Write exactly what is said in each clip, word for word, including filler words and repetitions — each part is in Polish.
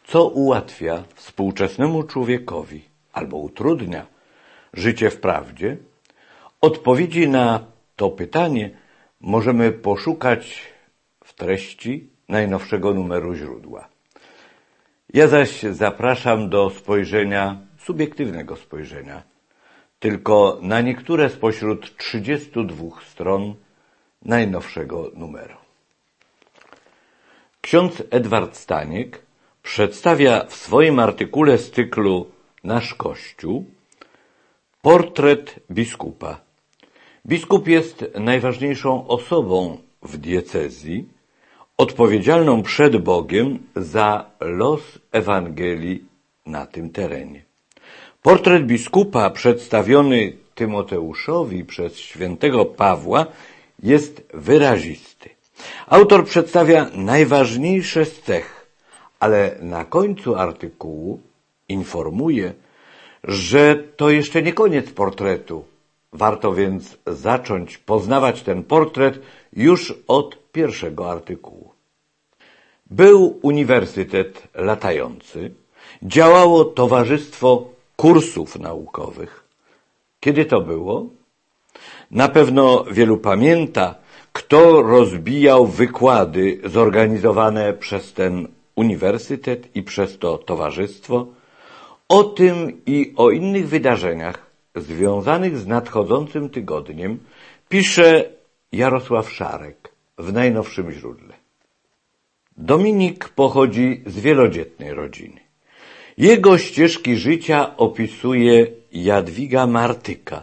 Co ułatwia współczesnemu człowiekowi albo utrudnia życie w prawdzie? Odpowiedzi na to pytanie możemy poszukać w treści najnowszego numeru Źródła. Ja zaś zapraszam do spojrzenia, subiektywnego spojrzenia, tylko na niektóre spośród trzydziestu dwóch stron najnowszego numeru. Ksiądz Edward Staniek przedstawia w swoim artykule z cyklu Nasz Kościół portret biskupa. Biskup jest najważniejszą osobą w diecezji, odpowiedzialną przed Bogiem za los Ewangelii na tym terenie. Portret biskupa przedstawiony Tymoteuszowi przez świętego Pawła jest wyrazisty. Autor przedstawia najważniejsze z cech, ale na końcu artykułu informuje, że to jeszcze nie koniec portretu. Warto więc zacząć poznawać ten portret już od pierwszego artykułu. Był Uniwersytet Latający, działało Towarzystwo Kursów Naukowych. Kiedy to było? Na pewno wielu pamięta, kto rozbijał wykłady zorganizowane przez ten uniwersytet i przez to towarzystwo. O tym i o innych wydarzeniach związanych z nadchodzącym tygodniem pisze Jarosław Szarek w najnowszym źródle. Dominik pochodzi z wielodzietnej rodziny. Jego ścieżki życia opisuje Jadwiga Martyka.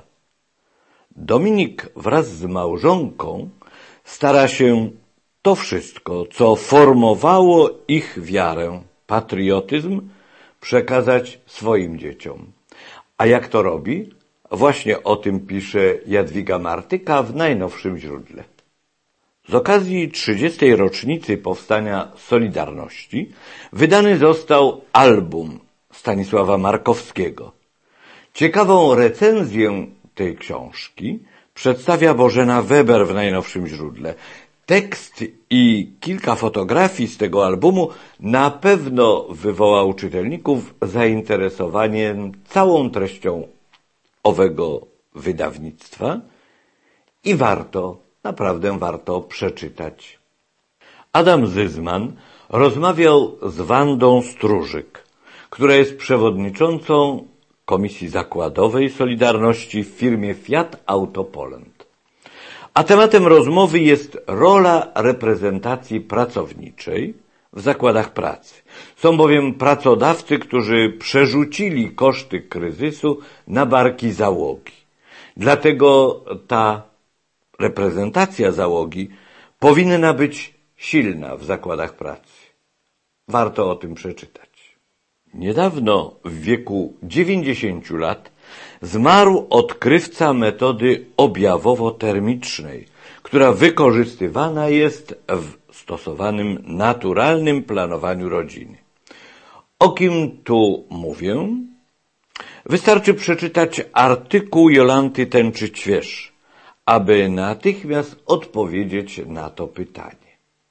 Dominik wraz z małżonką stara się to wszystko, co formowało ich wiarę, patriotyzm, przekazać swoim dzieciom. A jak to robi? Właśnie o tym pisze Jadwiga Martyka w najnowszym źródle. Z okazji trzydziestej rocznicy powstania Solidarności wydany został album Stanisława Markowskiego. Ciekawą recenzję tej książki przedstawia Bożena Weber w najnowszym źródle. Tekst i kilka fotografii z tego albumu na pewno wywoła u czytelników zainteresowanie całą treścią owego wydawnictwa i warto, naprawdę warto przeczytać. Adam Zyzman rozmawiał z Wandą Stróżyk, która jest przewodniczącą Komisji Zakładowej Solidarności w firmie Fiat Auto Poland. A tematem rozmowy jest rola reprezentacji pracowniczej w zakładach pracy. Są bowiem pracodawcy, którzy przerzucili koszty kryzysu na barki załogi. Dlatego ta reprezentacja załogi powinna być silna w zakładach pracy. Warto o tym przeczytać. Niedawno, w wieku dziewięćdziesięciu lat, zmarł odkrywca metody objawowo-termicznej, która wykorzystywana jest w stosowanym naturalnym planowaniu rodziny. O kim tu mówię? Wystarczy przeczytać artykuł Jolanty Tęczy-Ćwierz, aby natychmiast odpowiedzieć na to pytanie.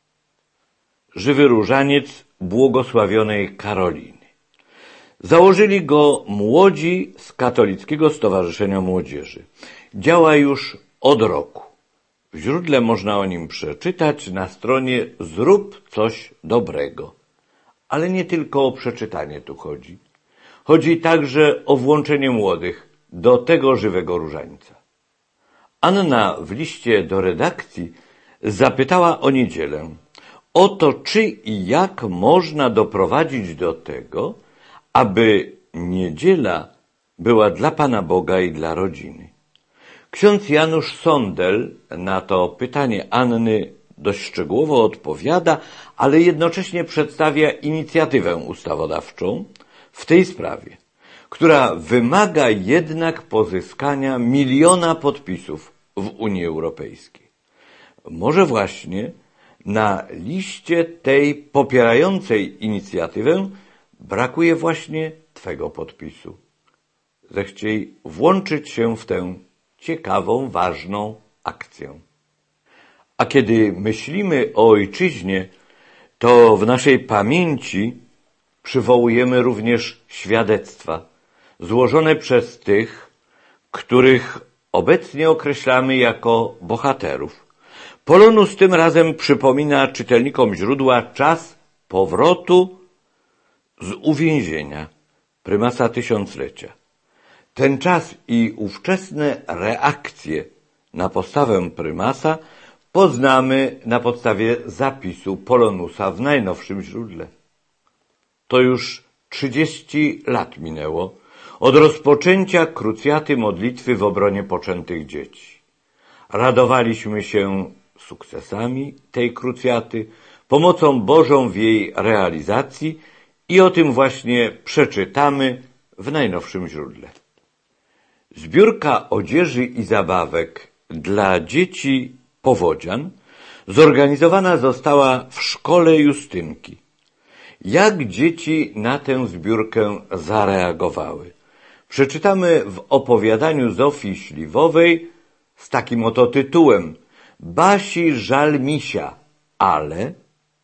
Żywy różaniec błogosławionej Karoliny. Założyli go młodzi z Katolickiego Stowarzyszenia Młodzieży. Działa już od roku. W źródle można o nim przeczytać na stronie Zrób coś dobrego. Ale nie tylko o przeczytanie tu chodzi. Chodzi także o włączenie młodych do tego żywego różańca. Anna w liście do redakcji zapytała o niedzielę, o to, czy i jak można doprowadzić do tego, aby niedziela była dla Pana Boga i dla rodziny. Ksiądz Janusz Sondel na to pytanie Anny dość szczegółowo odpowiada, ale jednocześnie przedstawia inicjatywę ustawodawczą w tej sprawie, która wymaga jednak pozyskania miliona podpisów w Unii Europejskiej. Może właśnie na liście tej popierającej inicjatywę brakuje właśnie Twego podpisu. Zechciej włączyć się w tę ciekawą, ważną akcję. A kiedy myślimy o ojczyźnie, to w naszej pamięci przywołujemy również świadectwa złożone przez tych, których obecnie określamy jako bohaterów. Polonus tym razem przypomina czytelnikom źródła czas powrotu z uwięzienia prymasa tysiąclecia. Ten czas i ówczesne reakcje na postawę prymasa poznamy na podstawie zapisu Polonusa w najnowszym źródle. To już trzydzieści lat minęło od rozpoczęcia krucjaty modlitwy w obronie poczętych dzieci. Radowaliśmy się sukcesami tej krucjaty, pomocą Bożą w jej realizacji i o tym właśnie przeczytamy w najnowszym źródle. Zbiórka odzieży i zabawek dla dzieci powodzian zorganizowana została w szkole Justynki. Jak dzieci na tę zbiórkę zareagowały? Przeczytamy w opowiadaniu Zofii Śliwowej z takim oto tytułem: Basi żal misia, ale...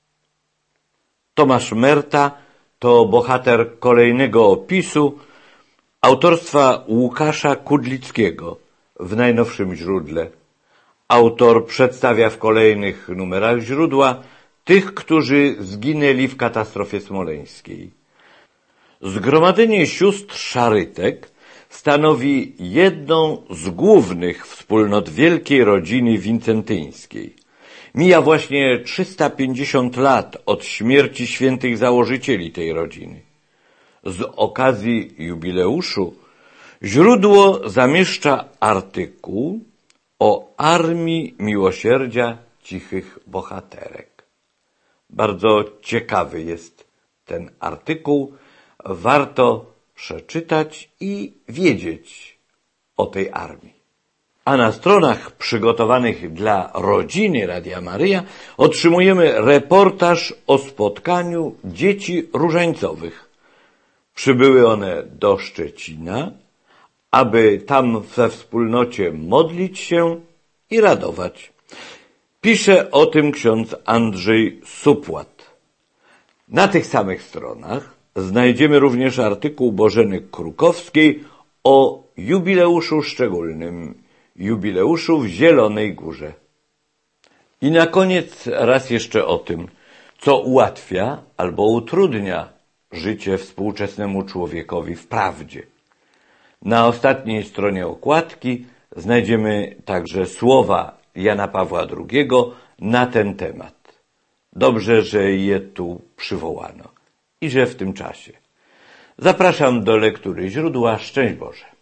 Tomasz Merta to bohater kolejnego opisu autorstwa Łukasza Kudlickiego w najnowszym źródle. Autor przedstawia w kolejnych numerach źródła tych, którzy zginęli w katastrofie smoleńskiej. Zgromadzenie sióstr Szarytek stanowi jedną z głównych wspólnot wielkiej rodziny wincentyńskiej. Mija właśnie trzysta pięćdziesiąt lat od śmierci świętych założycieli tej rodziny. Z okazji jubileuszu źródło zamieszcza artykuł o Armii Miłosierdzia Cichych Bohaterek. Bardzo ciekawy jest ten artykuł. Warto przeczytać i wiedzieć o tej armii. A na stronach przygotowanych dla rodziny Radia Maryja otrzymujemy reportaż o spotkaniu dzieci różańcowych. Przybyły one do Szczecina, aby tam we wspólnocie modlić się i radować. Pisze o tym ksiądz Andrzej Supłat. Na tych samych stronach znajdziemy również artykuł Bożeny Krukowskiej o jubileuszu szczególnym, jubileuszu w Zielonej Górze. I na koniec raz jeszcze o tym, co ułatwia albo utrudnia życie współczesnemu człowiekowi w prawdzie. Na ostatniej stronie okładki znajdziemy także słowa Jana Pawła drugiego na ten temat. Dobrze, że je tu przywołano i że w tym czasie. Zapraszam do lektury źródła. Szczęść Boże.